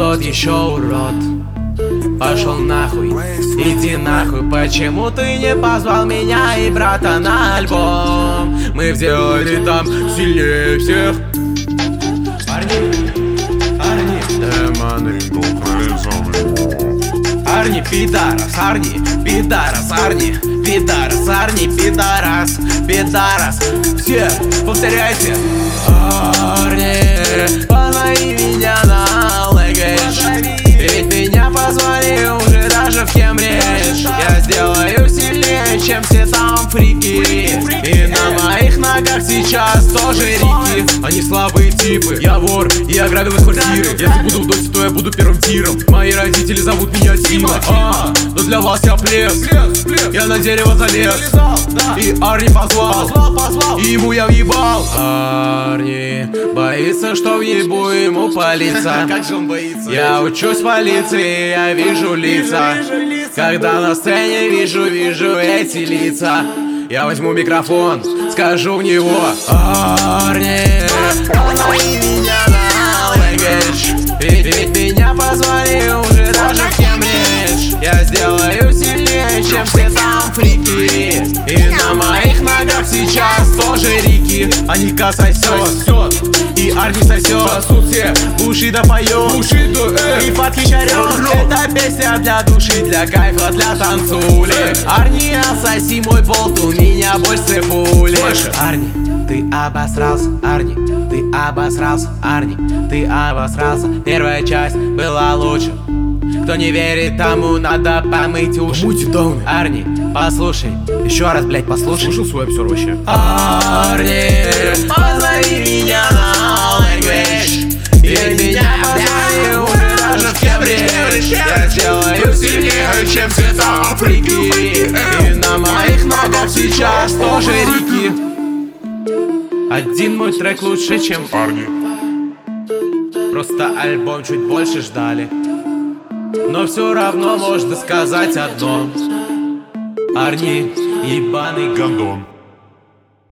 тот еще урод. Пошел нахуй, иди нахуй. Почему ты не позвал меня и брата на альбом? Мы сделали там сильнее всех. Арни, демоны. Арни, пидорас, Арни, пидорас, Арни, пидорас, Арни, пидорас, пидорас. Все, повторяйте. Арни, позови меня на language. Ведь меня позвали уже даже в Кембридж. Я сделаю сильнее, чем все там фрики. И на моих ногах сейчас тоже рики. Они слабые типы, я вор, и я грабил их квартиры. Если буду в доте, то я буду первым тиром. Мои родители зовут меня Тима. Но для вас я плес. Я на дерево залез, и Арни позвал, и ему я въебал. Арни боится, что въебу ему палиться. Как же он боится? Я учусь в полиции, я вижу лица. Когда на сцене вижу эти лица. Я возьму микрофон, скажу в него: Арни, позови меня на language. Ведь меня позвали уже даже в Кембридж. Я сделаю сильнее, чем все там фрики. И на моих ногах сейчас тоже рики. Аника сосет, и Арни сосет. Сосут все, Бушидо поет, и Фатхич орет. Это песня для души, для кайфа, для танцули. Арни, отсоси мой болт, у меня больше пули. Арни, ты обосрался, Арни, ты обосрался, Арни, ты обосрался. Первая часть была лучше. Кто не верит, тому надо помыть уши. Арни, послушай, еще раз, блять, послушай. Слушал свой обзор вообще. Арни, позови меня на language. И меня позвали уже даже в Кембридж. Я сделаю сильнее, чем цвета Африки. И на моих ногах сейчас тоже рики. Один мой трек лучше, чем Арни. просто альбом чуть больше ждали. Но все равно можно сказать одно: Арни, ебаный Гондон.